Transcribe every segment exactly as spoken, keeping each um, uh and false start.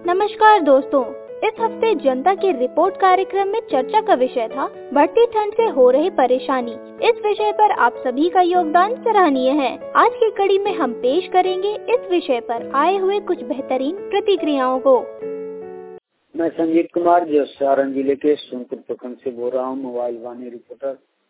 नमस्कार दोस्तों, इस हफ्ते जनता की रिपोर्ट कार्यक्रम में चर्चा का विषय था बढ़ती ठंड से हो रही परेशानी। इस विषय पर आप सभी का योगदान सराहनीय है। आज की कड़ी में हम पेश करेंगे इस विषय पर आए हुए कुछ बेहतरीन प्रतिक्रियाओं को। मैं संजीत कुमार जो सारण जिले के सोनपुर प्रखंड से बोल रहा हूँ, मोबाइल वाणी रिपोर्टर।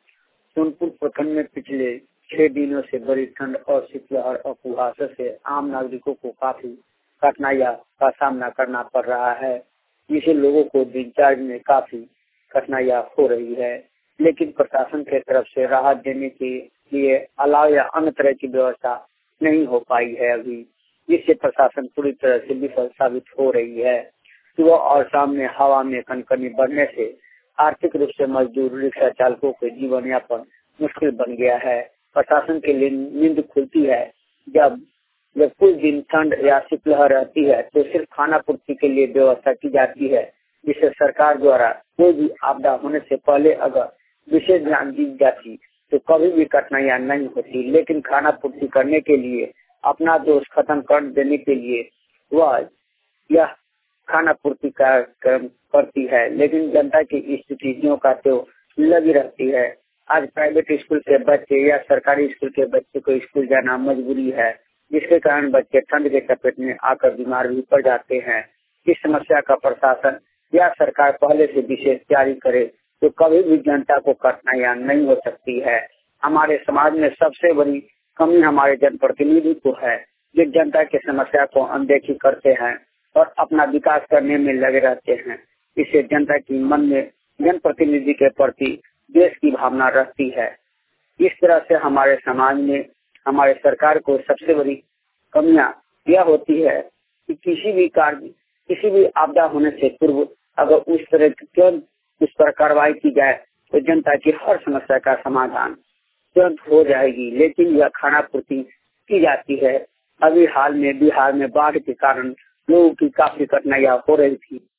सोनपुर प्रखंड में पिछले छह दिनों से बड़ी ठंड और शीतलहर और कुहासा से आम नागरिकों को काफी कठिनाइयों का सामना करना पड़ रहा है, जिसे लोगों को दिनचर्या में काफी कठिनाइयां हो रही है। लेकिन प्रशासन की तरफ से राहत देने के लिए अलाव या अन्य तरह की व्यवस्था नहीं हो पाई है अभी, जिससे प्रशासन पूरी तरह से विफल साबित हो रही है। सुबह और शाम में हवा में कनकनी बढ़ने से आर्थिक रूप से मजदूर रिक्शा चालकों के जीवन यापन मुश्किल बन गया है। प्रशासन के लिए नींद खुलती है जब जब कुछ दिन ठंड या शीतलहर रहती है तो सिर्फ खाना पूर्ति के लिए व्यवस्था की जाती है, जिसे सरकार द्वारा कोई भी आपदा होने से पहले अगर विशेष ध्यान दी जाती तो कभी भी कठिनाइयां नहीं होती। लेकिन खाना पूर्ति करने के लिए अपना दोष खत्म कर देने के लिए वह यह खाना पूर्ति कार्यक्रम करती है, लेकिन जनता की स्थिति ज्यों का त्यों लगी रहती है। आज प्राइवेट स्कूल के बच्चे या सरकारी स्कूल के बच्चे को स्कूल जाना मजबूरी है, जिसके कारण बच्चे ठंड के चपेट में आकर बीमार भी पड़ जाते हैं। इस समस्या का प्रशासन या सरकार पहले से विशेष जारी करे तो कभी भी जनता को कठिनाइयां नहीं हो सकती है। हमारे समाज में सबसे बड़ी कमी हमारे जनप्रतिनिधि को है, जो जनता की समस्या को अनदेखी करते हैं और अपना विकास करने में लगे रहते हैं। इससे जनता की मन में जनप्रतिनिधि के प्रति देश की भावना रहती है। इस तरह से हमारे समाज में हमारे सरकार को सबसे बड़ी कमियां यह होती है कि किसी भी कार्य किसी भी आपदा होने से पूर्व अगर उस तरह की तुरंत उस पर कार्रवाई की जाए तो जनता की हर समस्या का समाधान तुरंत हो जाएगी। लेकिन यह खाना पूर्ति की जाती है। अभी हाल में बिहार में बाढ़ के कारण लोगों की काफी कठिनाइयां हो रही थी।